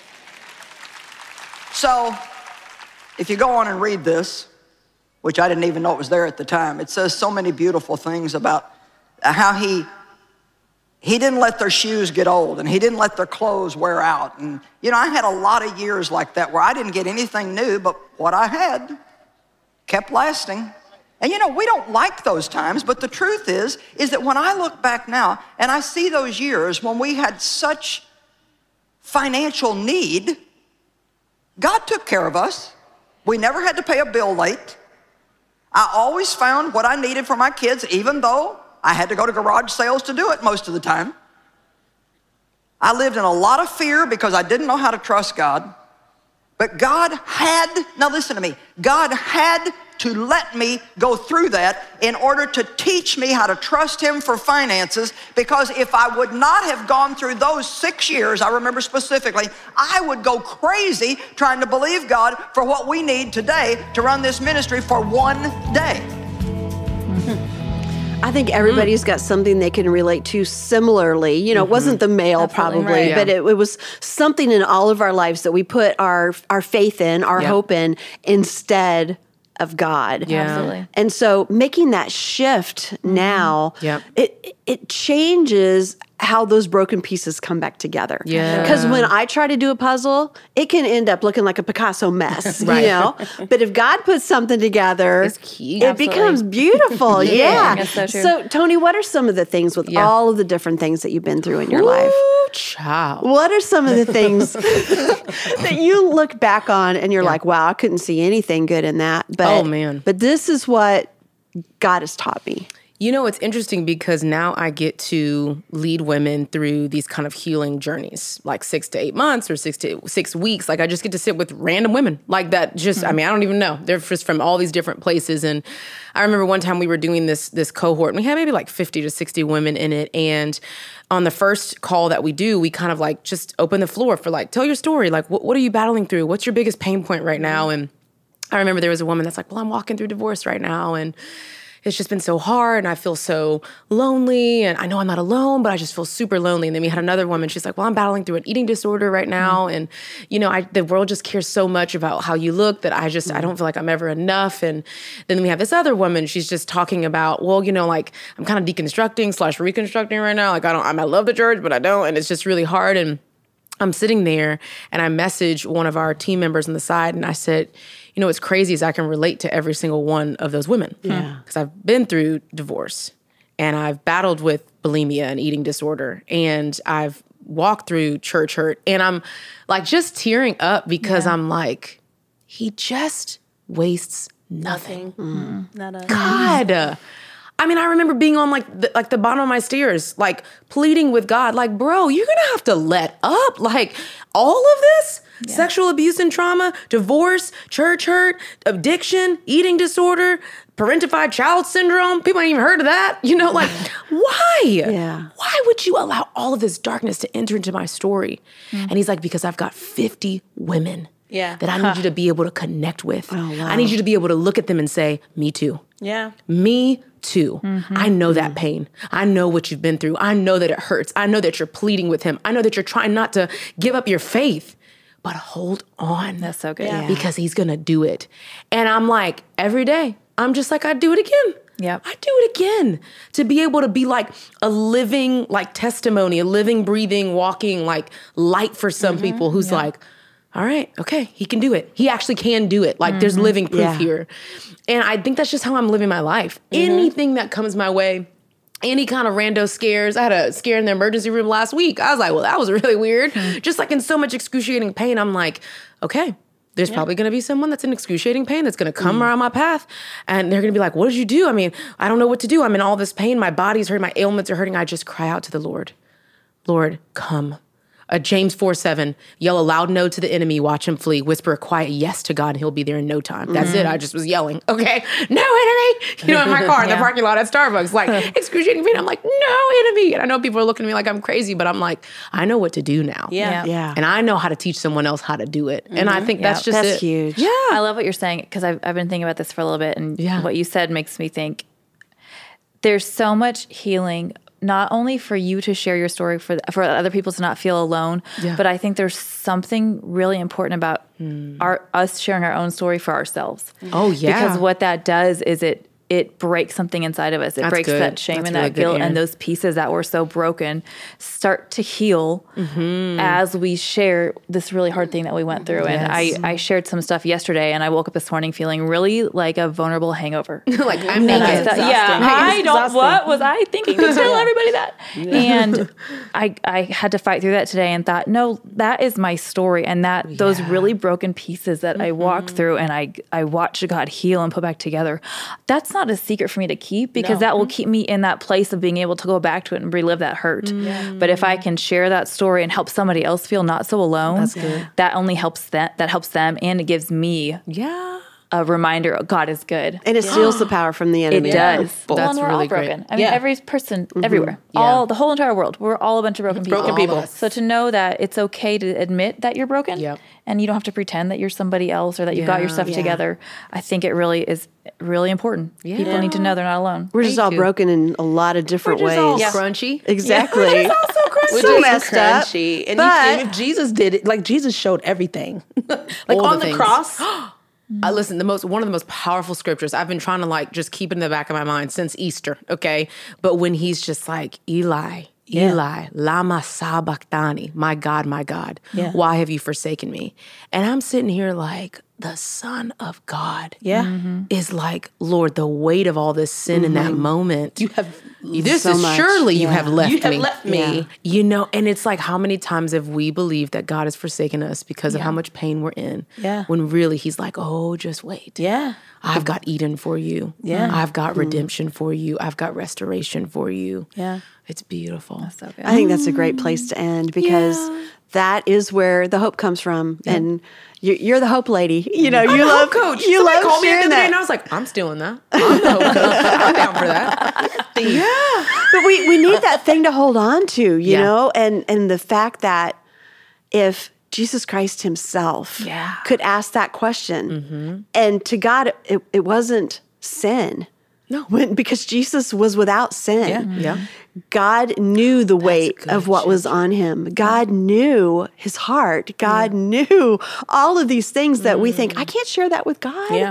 So, if you go on and read this, which I didn't even know it was there at the time, it says so many beautiful things about how he, he didn't let their shoes get old and he didn't let their clothes wear out. And, you know, I had a lot of years like that where I didn't get anything new, but what I had kept lasting. And you know, we don't like those times, but the truth is, is that when I look back now and I see those years when we had such financial need, God took care of us. We never had to pay a bill late. I always found what I needed for my kids, even though I had to go to garage sales to do it most of the time. I lived in a lot of fear because I didn't know how to trust God. But God had, now listen to me, God had to let me go through that in order to teach me how to trust him for finances, because if I would not have gone through those six years, I remember specifically, I would go crazy trying to believe God for what we need today to run this ministry for one day. I think everybody's got something they can relate to similarly. You know, mm-hmm. It wasn't the mail Absolutely probably, right, yeah. but it, it was something in all of our lives that we put our, our faith in, our yep. hope in, instead of God. Yeah. Absolutely. And so making that shift now, yep. it it changes how those broken pieces come back together. Yeah. Because when I try to do a puzzle, it can end up looking like a Picasso mess, right. you know? But if God puts something together, it's cute. it Absolutely. becomes beautiful. yeah. yeah. That's so true. So, Tony, what are some of the things with yeah. all of the different things that you've been through in your Ooh, life? Child. What are some of the things that you look back on and you're yeah. like, wow, I couldn't see anything good in that. But, oh, man. But this is what God has taught me. You know, it's interesting because now I get to lead women through these kind of healing journeys, like six to eight months or six to six weeks. Like I just get to sit with random women like that. Just, mm-hmm. I mean, I don't even know. They're just from all these different places. And I remember one time we were doing this, this cohort and we had maybe like fifty to sixty women in it. And on the first call that we do, we kind of like just open the floor for like, tell your story. Like, what, what are you battling through? What's your biggest pain point right now? And I remember there was a woman that's like, well, I'm walking through divorce right now. And it's just been so hard and I feel so lonely and I know I'm not alone, but I just feel super lonely. And then we had another woman, she's like, well, I'm battling through an eating disorder right now. Mm-hmm. And, you know, I, the world just cares so much about how you look that I just, mm-hmm. I don't feel like I'm ever enough. And then we have this other woman, she's just talking about, well, you know, like I'm kind of deconstructing slash reconstructing right now. Like I don't, I love the church, but I don't. And it's just really hard. And I'm sitting there and I message one of our team members on the side and I said, you know, what's crazy is I can relate to every single one of those women. Yeah. Because I've been through divorce and I've battled with bulimia and eating disorder and I've walked through church hurt and I'm like just tearing up because yeah. I'm like, he just wastes nothing. Not a, God. I mean, I remember being on like the, like the bottom of my stairs, like pleading with God, like, bro, you're gonna have to let up. Like all of this, yeah. sexual abuse and trauma, divorce, church hurt, addiction, eating disorder, parentified child syndrome. People ain't even heard of that. You know, like why? Yeah. Why would you allow all of this darkness to enter into my story? Mm. And he's like, because I've got fifty women yeah. that I need huh. you to be able to connect with. Oh, wow. I need you to be able to look at them and say, me too. Yeah. Me too. Mm-hmm. I know that pain. I know what you've been through. I know that it hurts. I know that you're pleading with him. I know that you're trying not to give up your faith, but hold on. That's so good. Yeah. Because he's going to do it. And I'm like, every day, I'm just like, I do it again. Yep. I do it again. To be able to be like a living like testimony, a living, breathing, walking like light for some mm-hmm. people who's yeah. like, all right, okay, he can do it. He actually can do it. Like mm-hmm. there's living proof yeah. here. And I think that's just how I'm living my life. Mm-hmm. Anything that comes my way, any kind of rando scares. I had a scare in the emergency room last week. I was like, well, that was really weird. Mm-hmm. Just like in so much excruciating pain, I'm like, okay, there's yeah. probably going to be someone that's in excruciating pain that's going to come mm. around my path. And they're going to be like, what did you do? I mean, I don't know what to do. I'm in all this pain. My body's hurting. My ailments are hurting. I just cry out to the Lord. Lord, come. Uh, James four seven, yell a loud no to the enemy, watch him flee. Whisper a quiet yes to God, and he'll be there in no time. That's mm-hmm. it. I just was yelling, okay, no enemy. You know, in my car, in yeah. the parking lot at Starbucks, like excruciating pain. I'm like, no enemy. And I know people are looking at me like I'm crazy, but I'm like, I know what to do now. Yeah. Yeah. yeah. And I know how to teach someone else how to do it. Mm-hmm. And I think yeah. that's just that's it. huge. Yeah. I love what you're saying because I've, I've been thinking about this for a little bit. And yeah. what you said makes me think there's so much healing not only for you to share your story, for for other people to not feel alone, yeah. but I think there's something really important about mm. our us sharing our own story for ourselves. Oh, yeah. Because what that does is it it breaks something inside of us. It That's breaks good. that shame That's and really that good, guilt Erin. and those pieces that were so broken start to heal mm-hmm. as we share this really hard thing that we went through. Yes. And I, I shared some stuff yesterday and I woke up this morning feeling really like a vulnerable hangover. Like, I'm And I naked. thought, yeah, I don't, exhausting. what was I thinking to tell everybody that? And I I had to fight through that today and thought, no, that is my story. And that yeah. those really broken pieces that mm-hmm. I walked through and I, I watched God heal and put back together, that's not a secret for me to keep because no. that will keep me in that place of being able to go back to it and relive that hurt. Yeah. But if I can share that story and help somebody else feel not so alone, That's good. that only helps that, that helps them and it gives me Yeah. a reminder God is good. And it steals the power from the enemy. It does. Well, Well, that's and we're really all broken. great. I mean, Yeah. every person, everywhere, Yeah. all the whole entire world, we're all a bunch of broken people. Broken people. So to know that it's okay to admit that you're broken, Yep. and you don't have to pretend that you're somebody else or that you got your Yeah. stuff Yeah. together, I think it really is really important. Yeah. People need to know they're not alone. We're just Me all too. broken in a lot of different We're just ways. all Yeah. crunchy. Exactly. We're just all so crunchy. We're So just messed up, crunchy. And but- you, if Jesus did it, like Jesus showed everything. like All on the the, things. cross. I listen, the most one of the most powerful scriptures. I've been trying to like just keep it in the back of my mind since Easter, okay? But when he's just like, Eli, Yeah. Eli, lama sabachthani, my God, my God, Yeah. why have you forsaken me? And I'm sitting here like, the Son of God Yeah. is like, Lord, the weight of all this sin in that moment. You have this so is much. surely you Yeah. have left you have me. left me. Yeah. You know, and it's like, how many times have we believed that God has forsaken us because of how much pain we're in? Yeah. When really he's like, oh, just wait. Yeah. I've got Eden for you. Yeah. I've got redemption for you. I've got restoration for you. Yeah. It's beautiful. So good. I think that's a great place to end because that is where the hope comes from. And you're, you're the hope lady. You know, I'm you a love hope coach. You Somebody love called me the sharing other day that. and I was like, I'm stealing that. I'm the hope coach. I'm down for that. Yeah. But we, we need that thing to hold on to, you Yeah. know, and, and the fact that if Jesus Christ himself Yeah. could ask that question, and to God, it, it wasn't sin. No. When, because Jesus was without sin. Yeah. Yeah. God knew the weight good, of what was on him. God knew his heart. God knew all of these things that we think, I can't share that with God. Yeah.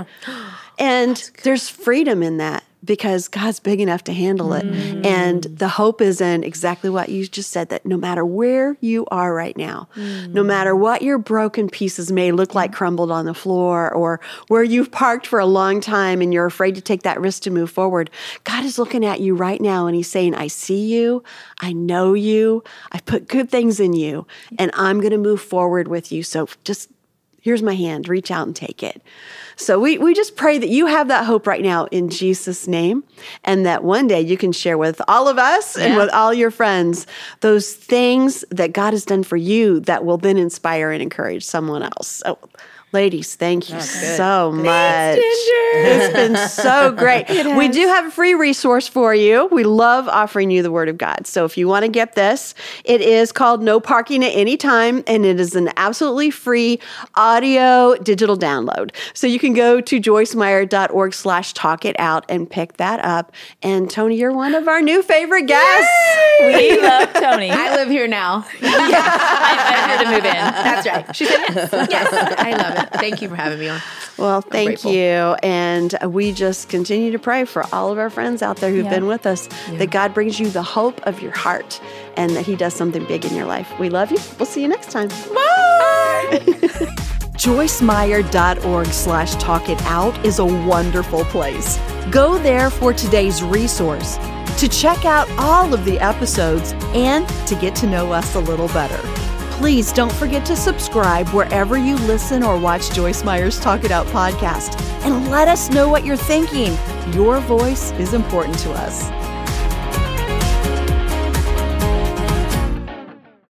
And there's freedom in that because God's big enough to handle it. And the hope is in exactly what you just said, that no matter where you are right now, no matter what your broken pieces may look like crumbled on the floor or where you've parked for a long time and you're afraid to take that risk to move forward, God is looking at you right now and he's saying, I see you, I know you, I put good things in you, and I'm going to move forward with you. So just Here's my hand. Reach out and take it. So we, we just pray that you have that hope right now in Jesus' name, and that one day you can share with all of us and Yeah. with all your friends those things that God has done for you that will then inspire and encourage someone else. So, ladies, thank you so much. It's been so great. We do have a free resource for you. We love offering you the Word of God. So if you want to get this, it is called No Parking at Any Time, and it is an absolutely free audio digital download. So you can go to joycemeyer.org slash talk it out and pick that up. And Tony, you're one of our new favorite guests. We love Tony. I live here now. I'm here to move in. That's right. She said yes. Yes. I love it. Thank you for having me on. Well, thank grateful. you. And we just continue to pray for all of our friends out there who've Yeah. been with us, that God brings you the hope of your heart and that He does something big in your life. We love you. We'll see you next time. Bye. joycemeyer.org slash talk it out is a wonderful place. Go there for today's resource, to check out all of the episodes, and to get to know us a little better. Please don't forget to subscribe wherever you listen or watch Joyce Meyer's Talk It Out podcast, and let us know what you're thinking. Your voice is important to us.